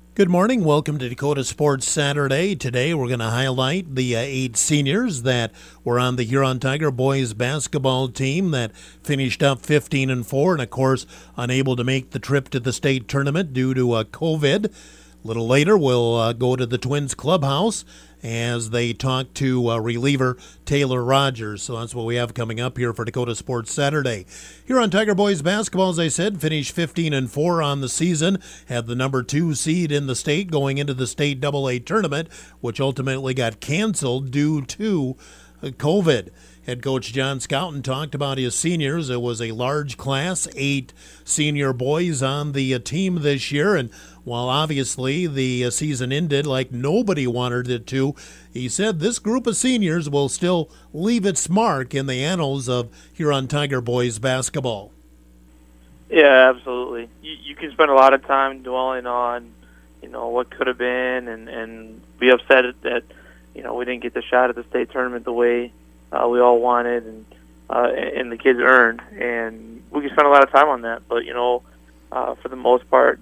Good morning. Welcome to Dakota Sports Saturday. Today we're going to highlight the 8 seniors that were on the Huron Tiger boys basketball team that finished up 15-4 and, of course, unable to make the trip to the state tournament due to COVID. A little later, we'll go to the Twins clubhouse as they talk to reliever Taylor Rogers. So that's what we have coming up here for Dakota Sports Saturday. Here on Tiger Boys basketball, as I said, finished 15-4 on the season, had the number 2 seed in the state going into the state AA tournament, which ultimately got canceled due to COVID. Head coach John Scouten talked about his seniors. It was a large class, 8 senior boys on the team this year, and while obviously the season ended like nobody wanted it to, he said this group of seniors will still leave its mark in the annals of Huron Tiger boys basketball. Yeah, absolutely. You can spend a lot of time dwelling on, what could have been and be upset that, we didn't get the shot at the state tournament the way we all wanted and the kids earned. And we can spend a lot of time on that. But, for the most part,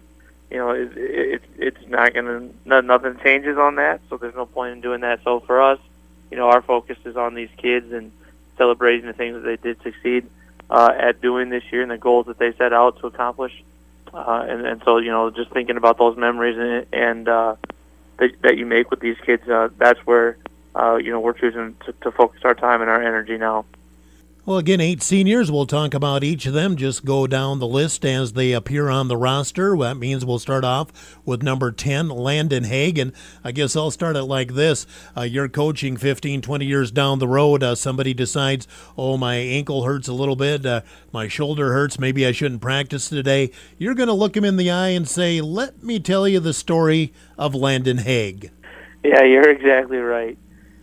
it's not going to, nothing changes on that, so there's no point in doing that. So for us, our focus is on these kids and celebrating the things that they did succeed at doing this year and the goals that they set out to accomplish. And so, just thinking about those memories and that you make with these kids, that's where, we're choosing to focus our time and our energy now. Well, again, 8 seniors. We'll talk about each of them. Just go down the list as they appear on the roster. That means we'll start off with number 10, Landon Haig. And I guess I'll start it like this. You're coaching 15, 20 years down the road. Somebody decides, my ankle hurts a little bit. My shoulder hurts. Maybe I shouldn't practice today. You're going to look him in the eye and say, let me tell you the story of Landon Haig. Yeah, you're exactly right.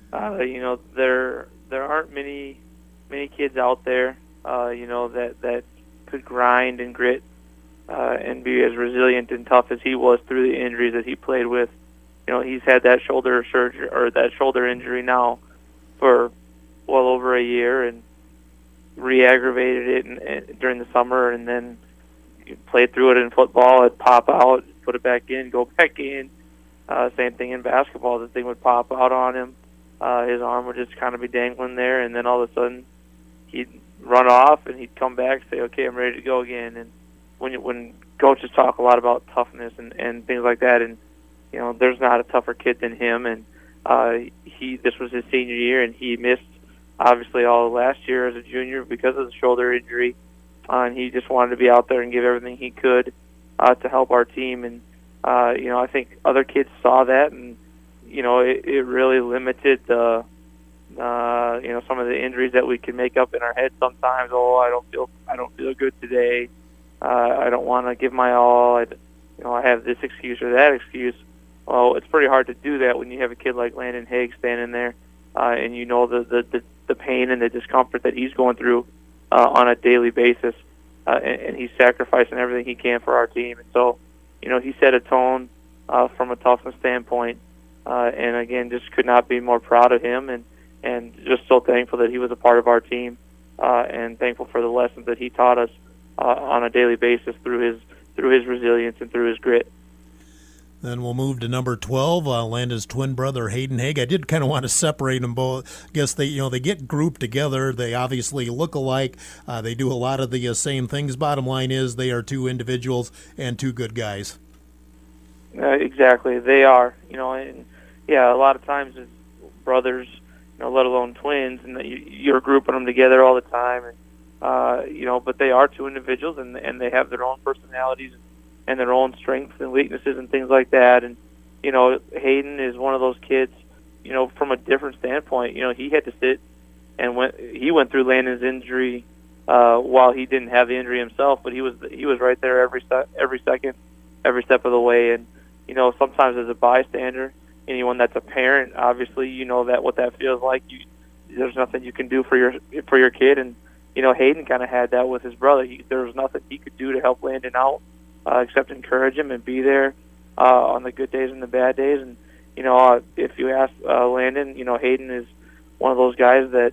There aren't many kids out there, that could grind and grit and be as resilient and tough as he was through the injuries that he played with. He's had that shoulder surgery or that shoulder injury now for well over a year and re-aggravated it during the summer, and then played through it in football. It'd pop out, put it back in, go back in. Same thing in basketball. The thing would pop out on him. His arm would just kind of be dangling there, and then all of a sudden he'd run off and he'd come back and say, okay, I'm ready to go again. And when coaches talk a lot about toughness and things like that, and there's not a tougher kid than him, and this was his senior year, and he missed obviously all of last year as a junior because of the shoulder injury, and he just wanted to be out there and give everything he could to help our team. And I think other kids saw that, and it really limited the some of the injuries that we can make up in our head sometimes. I don't feel good today. I don't want to give my all. I have this excuse or that excuse. Well, it's pretty hard to do that when you have a kid like Landon Haig standing there, and the pain and the discomfort that he's going through on a daily basis, and he's sacrificing everything he can for our team. And so, he set a tone from a toughness standpoint, and again, just could not be more proud of him, and just so thankful that he was a part of our team, and thankful for the lessons that he taught us on a daily basis through his resilience and through his grit. Then we'll move to number 12, Landon's twin brother, Hayden Haig. I did kind of want to separate them both. I guess they get grouped together. They obviously look alike. They do a lot of the same things. Bottom line is they are 2 individuals and 2 good guys. Exactly, they are. And yeah, a lot of times as brothers, let alone twins, and you're grouping them together all the time, and but they are 2 individuals, and they have their own personalities and their own strengths and weaknesses and things like that. And Hayden is one of those kids, from a different standpoint. He had to sit and he went through Landon's injury while he didn't have the injury himself, but he was right there every second, every step of the way. And sometimes as a bystander, anyone that's a parent, obviously, that what that feels like. There's nothing you can do for your kid, and Hayden kind of had that with his brother. There was nothing he could do to help Landon out except encourage him and be there on the good days and the bad days. And if you ask Landon, Hayden is one of those guys that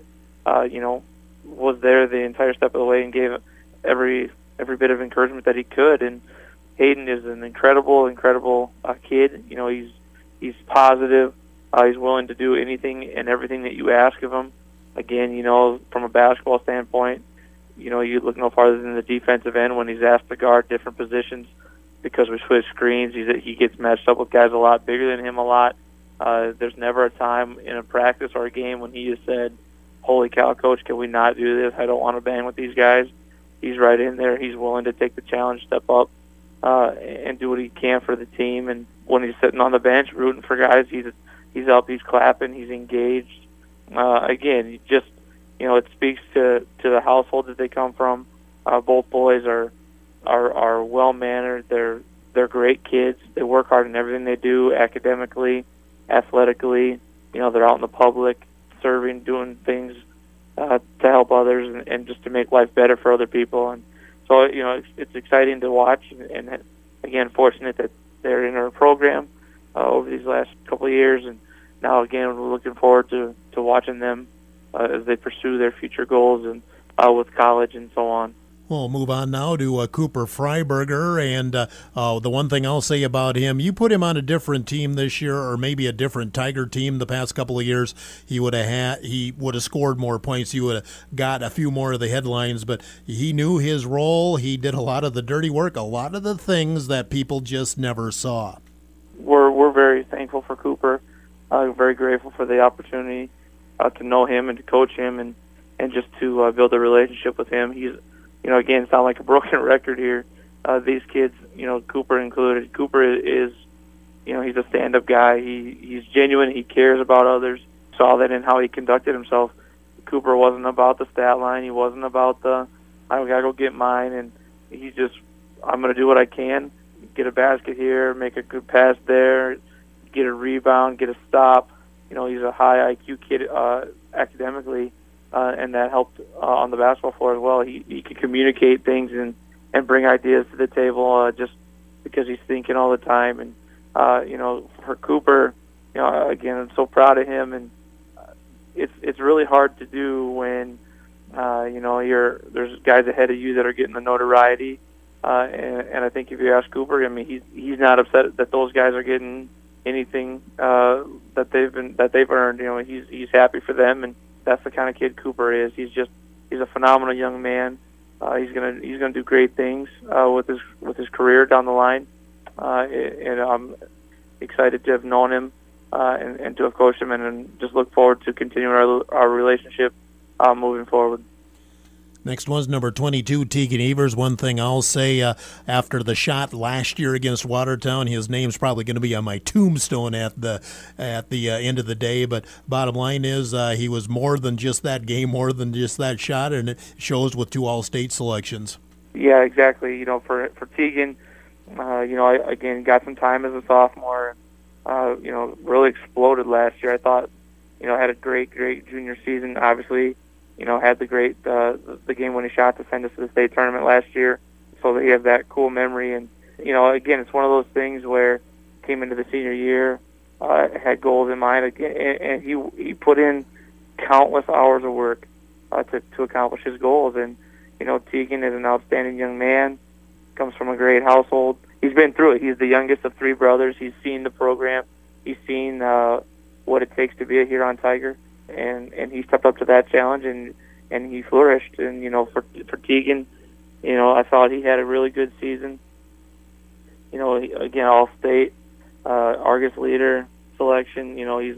was there the entire step of the way and gave every bit of encouragement that he could. And Hayden is an incredible kid. You know, he's positive. He's willing to do anything and everything that you ask of him. Again, you know, from a basketball standpoint, you know, you look no farther than the defensive end when he's asked to guard different positions because we switch screens. He gets matched up with guys a lot bigger than him a lot. There's never a time in a practice or a game when he has said, "Holy cow, Coach, can we not do this? I don't want to bang with these guys." He's right in there. He's willing to take the challenge, step up, and do what he can for the team. And when he's sitting on the bench rooting for guys, he's up, he's clapping, he's engaged. Again, just, you know, it speaks to the household that they come from. Both boys are well mannered. They're great kids. They work hard in everything they do, academically, athletically. You know, they're out in the public, serving, doing things to help others and just to make life better for other people. And so, you know, it's exciting to watch. And again, fortunate that they're in our program over these last couple of years. And now, again, we're looking forward to watching them as they pursue their future goals and with college and so on. We'll move on now to Cooper Freiberger, and the one thing I'll say about him, you put him on a different team this year, or maybe a different Tiger team the past couple of years, he would have scored more points. He would have got a few more of the headlines, but he knew his role. He did a lot of the dirty work, a lot of the things that people just never saw. We're very thankful for Cooper. Very grateful for the opportunity to know him and to coach him and just to build a relationship with him. He's, you know, again, sound like a broken record here. These kids, you know, Cooper included. Cooper is, you know, he's a stand-up guy. He's genuine. He cares about others. Saw that in how he conducted himself. Cooper wasn't about the stat line. He wasn't about the, I gotta go get mine. And he's just, I'm gonna do what I can. Get a basket here, make a good pass there, get a rebound, get a stop. You know, he's a high IQ kid academically. And that helped on the basketball floor as well. He could communicate things and bring ideas to the table just because he's thinking all the time. And, you know, for Cooper, you know, again, I'm so proud of him. And it's really hard to do when, you know, there's guys ahead of you that are getting the notoriety. And I think if you ask Cooper, I mean, he's not upset that those guys are getting anything that they've earned. You know, he's happy for them, and that's the kind of kid Cooper is. He's a phenomenal young man. He's gonna do great things with his career down the line, and I'm excited to have known him and to have coached him, and just look forward to continuing our relationship moving forward. Next one's number 22, Tegan Evers. One thing I'll say, after the shot last year against Watertown, his name's probably going to be on my tombstone at the end of the day. But bottom line is, he was more than just that game, more than just that shot, and it shows with 2 All-State selections. Yeah, exactly. You know, for Tegan, you know, I again got some time as a sophomore. You know, really exploded last year. I thought, you know, had a great junior season. Obviously, you know, had the great the game-winning shot to send us to the state tournament last year, so that he has that cool memory. And, you know, again, it's one of those things where came into the senior year, had goals in mind, and he put in countless hours of work to accomplish his goals. And, you know, Tegan is an outstanding young man, comes from a great household. He's been through it. He's the youngest of 3 brothers. He's seen the program. He's seen what it takes to be a Huron Tiger. And he stepped up to that challenge, and he flourished. And, you know, for Tegan, you know, I thought he had a really good season. You know, again, All-State, Argus Leader selection. You know, he's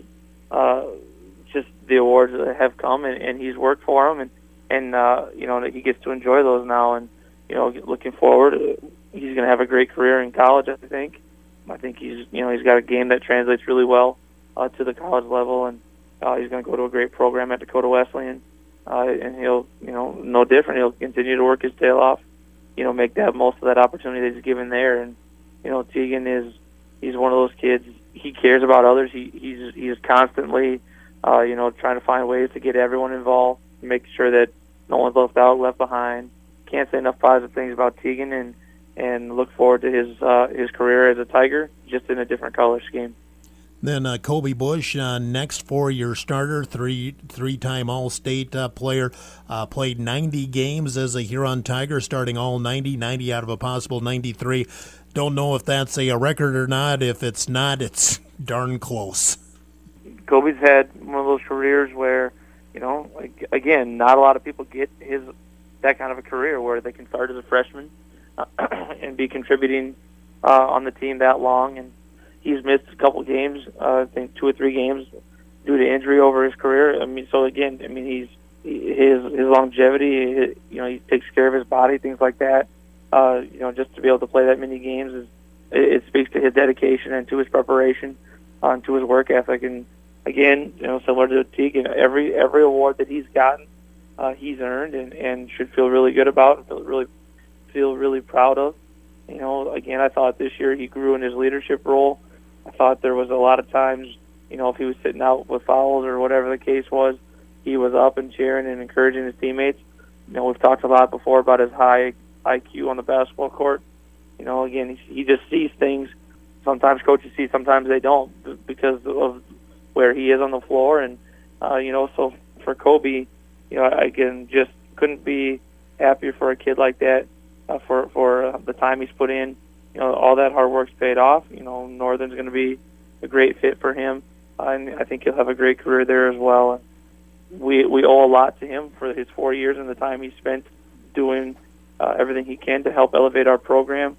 just the awards that have come, and he's worked for them, and you know, he gets to enjoy those now. And, you know, looking forward, he's going to have a great career in college, I think. I think he's got a game that translates really well to the college level, and he's going to go to a great program at Dakota Wesleyan, and he'll, you know, no different. He'll continue to work his tail off, you know, make that most of that opportunity that he's given there. And, you know, Tegan he's one of those kids. He cares about others. He is constantly, you know, trying to find ways to get everyone involved, make sure that no one's left out, left behind. Can't say enough positive things about Tegan, and look forward to his career as a Tiger, just in a different color scheme. Then Kobe Bush, next 4-year starter, three-time All-State player, played 90 games as a Huron Tiger, starting all 90 out of a possible 93. Don't know if that's a record or not. If it's not, it's darn close. Kobe's had one of those careers where, like, again, not a lot of people get that kind of a career where they can start as a freshman and be contributing on the team that long. And he's missed a couple games, I think 2 or 3 games due to injury over his career. his longevity, he takes care of his body, things like that. Just to be able to play that many games it speaks to his dedication and to his preparation, and to his work ethic. And again, similar to Teague, every award that he's gotten, he's earned and should feel really good about and feel really proud of. Again, I thought this year he grew in his leadership role. I thought there was a lot of times, if he was sitting out with fouls or whatever the case was, he was up and cheering and encouraging his teammates. We've talked a lot before about his high IQ on the basketball court. Again, he just sees things. Sometimes coaches see, sometimes they don't, because of where he is on the floor. And so for Kobe, I just couldn't be happier for a kid like that, for the time he's put in. All that hard work's paid off. Northern's going to be a great fit for him, and I think he'll have a great career there as well. We owe a lot to him for his 4 years and the time he spent doing everything he can to help elevate our program.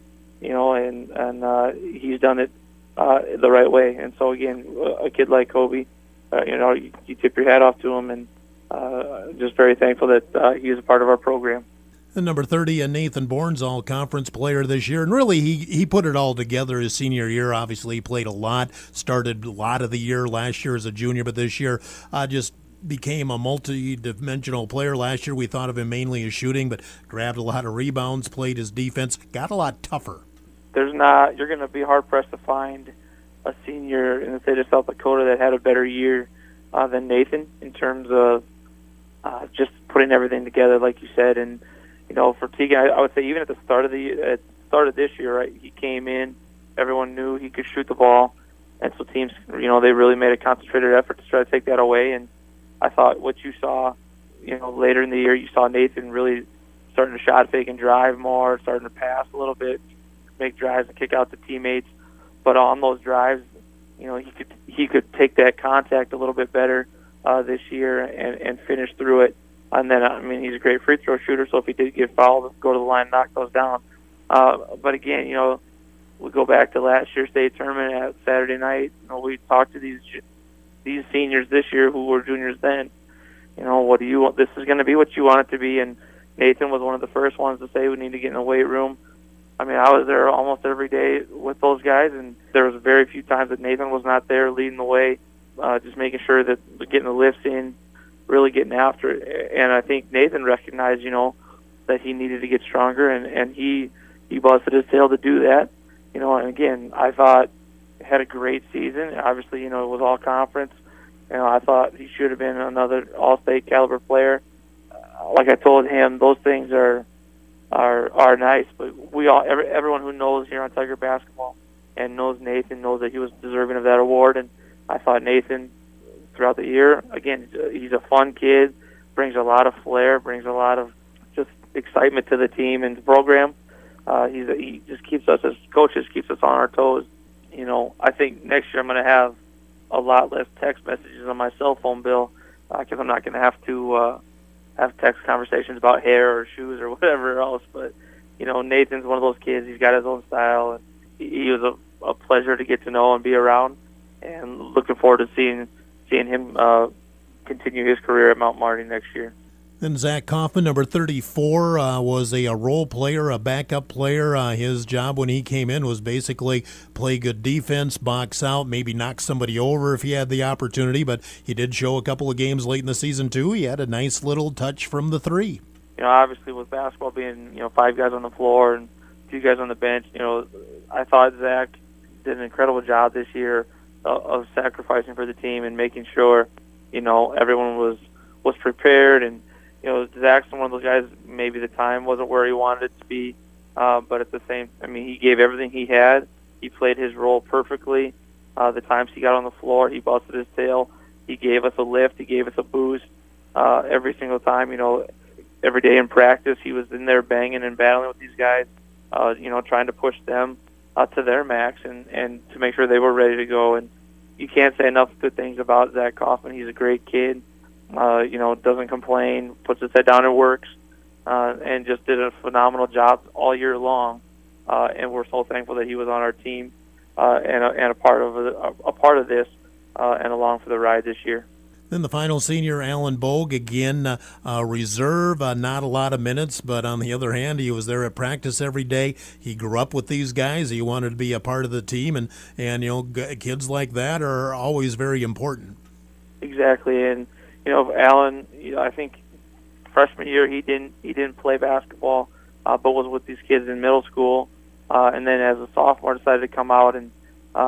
And he's done it the right way. And so again, a kid like Kobe, you tip your hat off to him, and just very thankful that he is a part of our program. And number 30, Nathan Bourne's all-conference player this year. And really, he put it all together his senior year. Obviously, he played a lot, started a lot of the year last year as a junior, but this year just became a multi-dimensional player. Last year, we thought of him mainly as shooting, but grabbed a lot of rebounds, played his defense, got a lot tougher. You're going to be hard-pressed to find a senior in the state of South Dakota that had a better year than Nathan in terms of just putting everything together, like you said. And for Teagan, I would say even at the start of this year, right, he came in, everyone knew he could shoot the ball, and so teams, they really made a concentrated effort to try to take that away. And I thought what you saw, later in the year, you saw Nathan really starting to shot fake and drive more, starting to pass a little bit, make drives and kick out to teammates. But on those drives, he could take that contact a little bit better this year and finish through it. And then, he's a great free throw shooter, so if he did get fouled, go to the line, knock those down. But again, we go back to last year's state tournament at Saturday night. We talked to these seniors this year who were juniors then. What do you want? This is going to be what you want it to be. And Nathan was one of the first ones to say we need to get in the weight room. I was there almost every day with those guys, and there was very few times that Nathan was not there leading the way, just making sure that we're getting the lifts in, really getting after it. And I think Nathan recognized, that he needed to get stronger, and he busted his tail to do that. And again, I thought he had a great season. Obviously, it was all conference. I thought he should have been another all-state caliber player. Like I told him, those things are nice, but everyone who knows here on Tiger basketball and knows Nathan knows that he was deserving of that award. And I thought Nathan, throughout the year, again, he's a fun kid, brings a lot of flair, brings a lot of just excitement to the team and the program. He just keeps us as coaches, keeps us on our toes. I think next year I'm going to have a lot less text messages on my cell phone bill because I'm not going to have to have text conversations about hair or shoes or whatever else. But, Nathan's one of those kids. He's got his own style, and he was a pleasure to get to know and be around, and looking forward to seeing him continue his career at Mount Marty next year. Then Zach Kaufman, number 34, was a role player, a backup player. His job when he came in was basically play good defense, box out, maybe knock somebody over if he had the opportunity, but he did show a couple of games late in the season, too. He had a nice little touch from the three. Obviously with basketball being, 5 guys on the floor and 2 guys on the bench, I thought Zach did an incredible job this year of sacrificing for the team and making sure, everyone was prepared. And Zach's one of those guys, maybe the time wasn't where he wanted it to be, but at the same, he gave everything he had. He played his role perfectly. The times he got on the floor, he busted his tail. He gave us a lift. He gave us a boost every single time. Every day in practice, he was in there banging and battling with these guys, trying to push them to their max and to make sure they were ready to go. And you can't say enough good things about Zach Kaufman. He's a great kid. Doesn't complain, puts his head down and works, and just did a phenomenal job all year long. And we're so thankful that he was on our team and a part of this and along for the ride this year. Then the final senior, Alan Bogue, again, reserve, not a lot of minutes, but on the other hand, he was there at practice every day. He grew up with these guys. He wanted to be a part of the team, and kids like that are always very important. Exactly, and Alan, I think freshman year he didn't play basketball, but was with these kids in middle school, and then as a sophomore decided to come out, and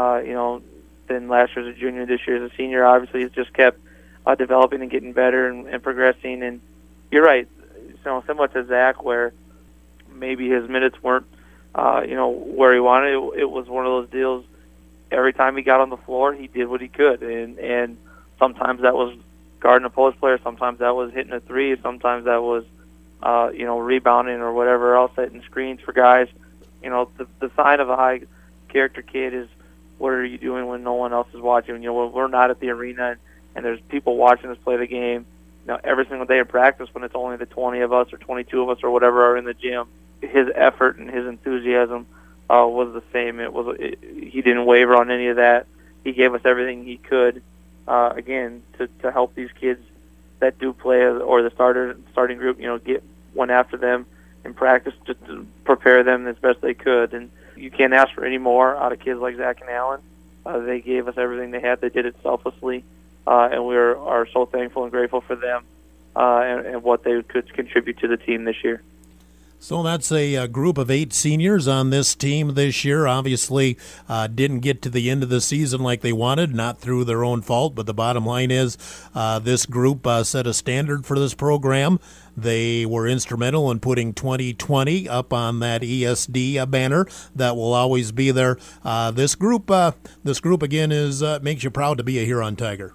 then last year as a junior, this year as a senior. Obviously, he's just kept developing and getting better and progressing. And you're right, similar to Zach, where maybe his minutes weren't, where he wanted. It was one of those deals. Every time he got on the floor, he did what he could, and sometimes that was guarding a post player, sometimes that was hitting a three, sometimes that was, rebounding or whatever else, setting screens for guys. The sign of a high character kid is, what are you doing when no one else is watching? When we're not at the arena and there's people watching us play the game, every single day of practice when it's only the 20 of us or 22 of us or whatever are in the gym, his effort and his enthusiasm was the same. He didn't waver on any of that. He gave us everything he could, again, to help these kids that do play, or the starting group, get one after them in practice to prepare them as best they could. And you can't ask for any more out of kids like Zach and Alan. They gave us everything they had. They did it selflessly, and we are so thankful and grateful for them and what they could contribute to the team this year. So that's a group of 8 seniors on this team this year. Obviously, didn't get to the end of the season like they wanted, not through their own fault, but the bottom line is this group set a standard for this program. They were instrumental in putting 2020 up on that ESD banner that will always be there. This group again makes you proud to be a Huron Tiger.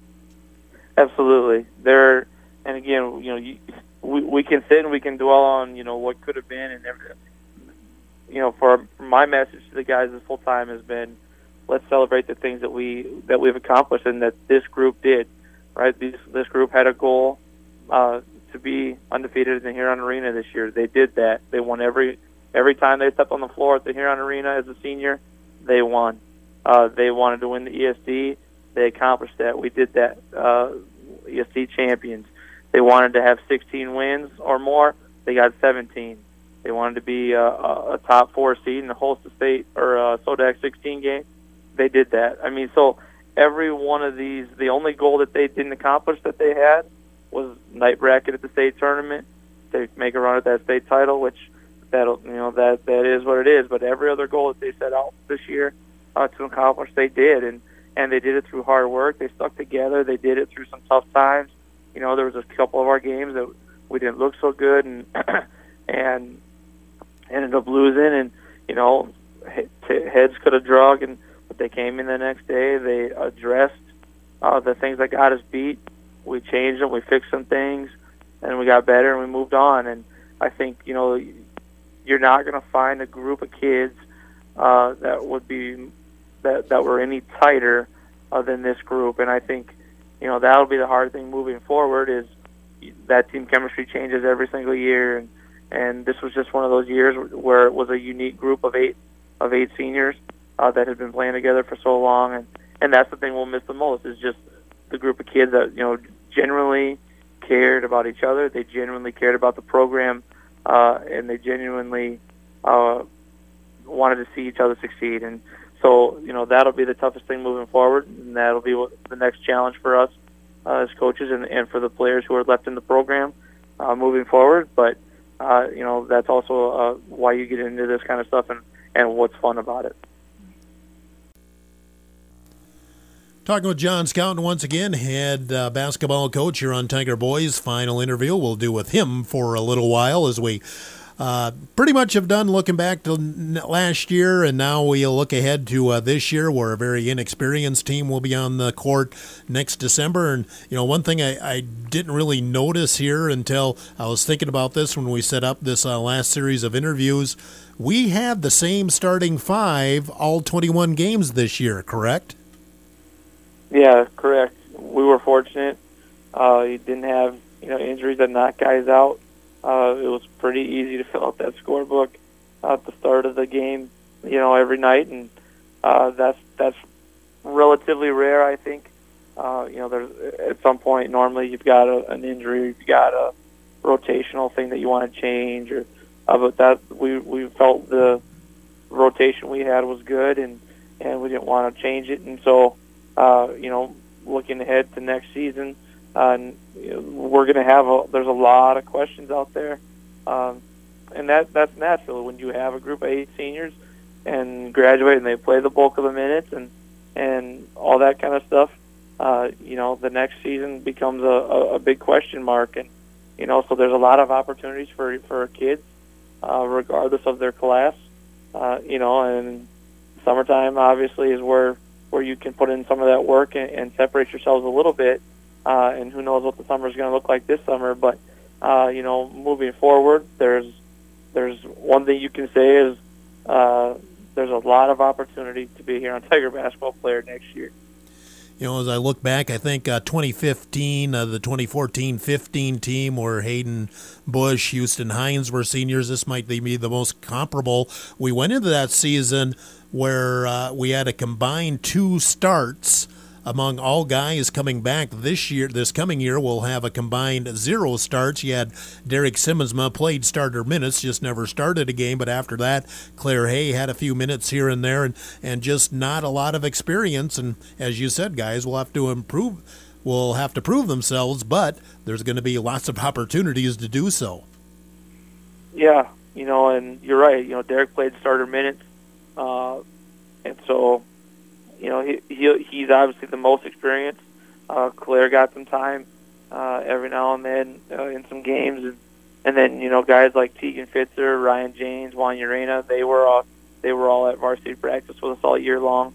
Absolutely. And again, we can sit and we can dwell on what could have been, and everything. For my message to the guys this whole time has been, let's celebrate the things that we've accomplished and that this group did. Right, this group had a goal to be undefeated in the Huron Arena this year. They did that. They won every time they stepped on the floor at the Huron Arena as a senior. They won. They wanted to win the ESD. They accomplished that. We did that. ESD champions. They wanted to have 16 wins or more. They got 17. They wanted to be a top 4 seed and host a state or a SODAC 16 game. They did that. I mean, so every one of these, the only goal that they didn't accomplish that they had was night bracket at the state tournament. They make a run at that state title, which that is what it is. But every other goal that they set out this year to accomplish, they did, and they did it through hard work. They stuck together. They did it through some tough times. There was a couple of our games that we didn't look so good and ended up losing, and heads could have drug, but they came in the next day. They addressed the things that got us beat. We changed them, we fixed some things, and we got better, and we moved on. And I think you're not going to find a group of kids that were any tighter than this group. And I think that'll be the hard thing moving forward, is that team chemistry changes every single year, and this was just one of those years where it was a unique group of eight seniors that had been playing together for so long, and that's the thing we'll miss the most, is just the group of kids that genuinely cared about each other. They genuinely cared about the program, and they genuinely wanted to see each other succeed. And so, that'll be the toughest thing moving forward, and that'll be the next challenge for us as coaches and for the players who are left in the program moving forward. But, that's also why you get into this kind of stuff and what's fun about it. Talking with John Scouten once again, head basketball coach here on Tiger Boys. Final interview we'll do with him for a little while as we pretty much have done looking back to last year, and now we'll look ahead to this year, where a very inexperienced team will be on the court next December. And one thing I didn't really notice here until I was thinking about this when we set up this last series of interviews, we have the same starting five all 21 games this year, correct? Yeah, correct. We were fortunate. You didn't have injuries that knocked guys out. It was pretty easy to fill out that scorebook at the start of the game, every night, and that's relatively rare, I think. There's at some point normally you've got an injury, you've got a rotational thing that you want to change, or but that we felt the rotation we had was good, and we didn't want to change it, and so looking ahead to next season. We're going to have there's a lot of questions out there, and that's natural when you have a group of 8 seniors and graduate and they play the bulk of the minutes and all that kind of stuff. The next season becomes a big question mark, and so there's a lot of opportunities for kids, regardless of their class. And summertime obviously is where you can put in some of that work and separate yourselves a little bit. And who knows what the summer is going to look like this summer. But, moving forward, there's one thing you can say is there's a lot of opportunity to be here on Tiger basketball player next year. As I look back, I think 2015, the 2014-15 team where Hayden Bush, Houston Hines were seniors, this might be the most comparable. We went into that season where we had a combined 2 starts among all guys coming back this coming year. We'll have a combined 0 starts. You had Derek Simmonsma played starter minutes, just never started a game, but after that, Claire Hay had a few minutes here and there, and just not a lot of experience. And as you said, guys, will have to prove themselves, but there's going to be lots of opportunities to do so. Yeah, and you're right. Derek played starter minutes, and so he's obviously the most experienced. Claire got some time every now and then in some games, and then guys like Tegan Fitzer, Ryan James, Juan Urena, they were all at varsity practice with us all year long.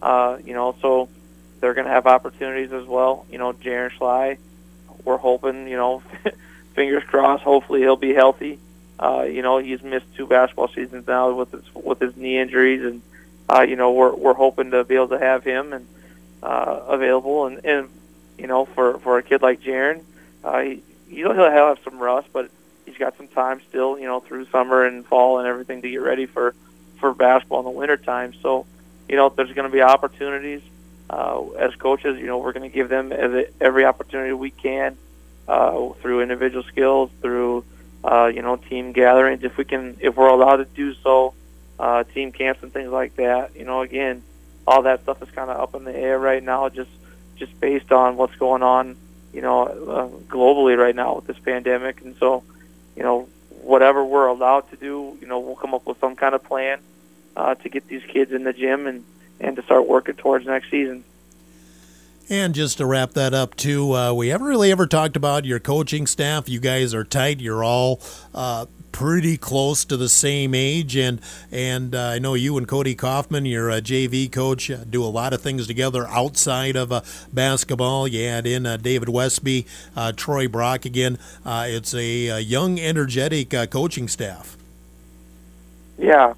So they're going to have opportunities as well. Jaron Schley, we're hoping, fingers crossed, hopefully he'll be healthy. He's missed 2 basketball seasons now with his knee injuries, and we're hoping to be able to have him and available, and for a kid like Jaron, he'll have some rust, but he's got some time still, through summer and fall and everything to get ready for basketball in the wintertime. So, there's going to be opportunities. As coaches, we're going to give them every opportunity we can through individual skills, through team gatherings, if we're allowed to do so. Team camps and things like that. Again, all that stuff is kind of up in the air right now, just based on what's going on, globally right now with this pandemic. And so, whatever we're allowed to do, we'll come up with some kind of plan to get these kids in the gym and to start working towards next season. And just to wrap that up, too, we haven't really ever talked about your coaching staff. You guys are tight. You're all pretty close to the same age, and I know you and Cody Kaufman, your JV coach, do a lot of things together outside of basketball. You add in David Westby, Troy Brock again. It's a young, energetic coaching staff. Yeah,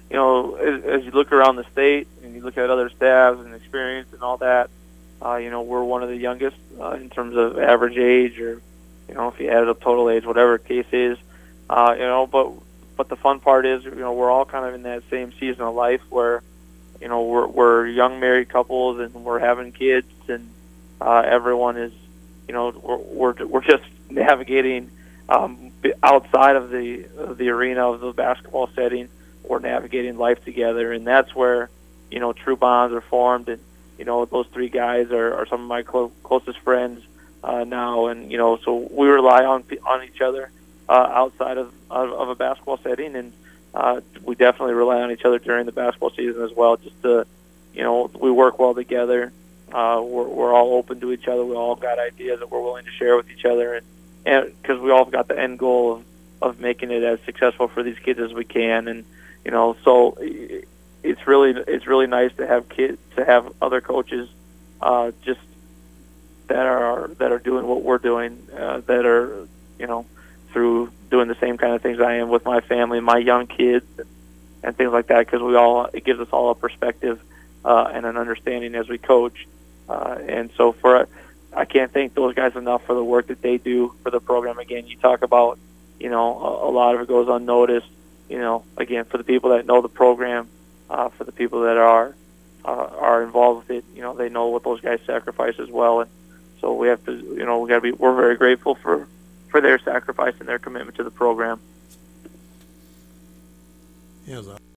as you look around the state and you look at other staffs and experience and all that, we're one of the youngest in terms of average age, or if you add up total age, whatever the case is. But the fun part is, we're all kind of in that same season of life where, we're young married couples and we're having kids, and everyone is, we're just navigating outside of the arena of the basketball setting. We're navigating life together, and that's where, true bonds are formed. And those 3 guys are some of my closest friends now, and so we rely on each other. Outside of a basketball setting, and we definitely rely on each other during the basketball season as well. Just to, we work well together. We're all open to each other. We all got ideas that we're willing to share with each other, and because we all got the end goal of making it as successful for these kids as we can. And so it's really nice to have other coaches just that are doing what we're doing, that are through doing the same kind of things I am with my family, my young kids, and things like that. Because it gives us all a perspective and an understanding as we coach. And so I can't thank those guys enough for the work that they do for the program. Again, you talk about a lot of it goes unnoticed. Again, for the people that know the program, for the people that are involved with it, they know what those guys sacrifice as well. And so we have to, we're very grateful for their sacrifice and their commitment to the program. Yes.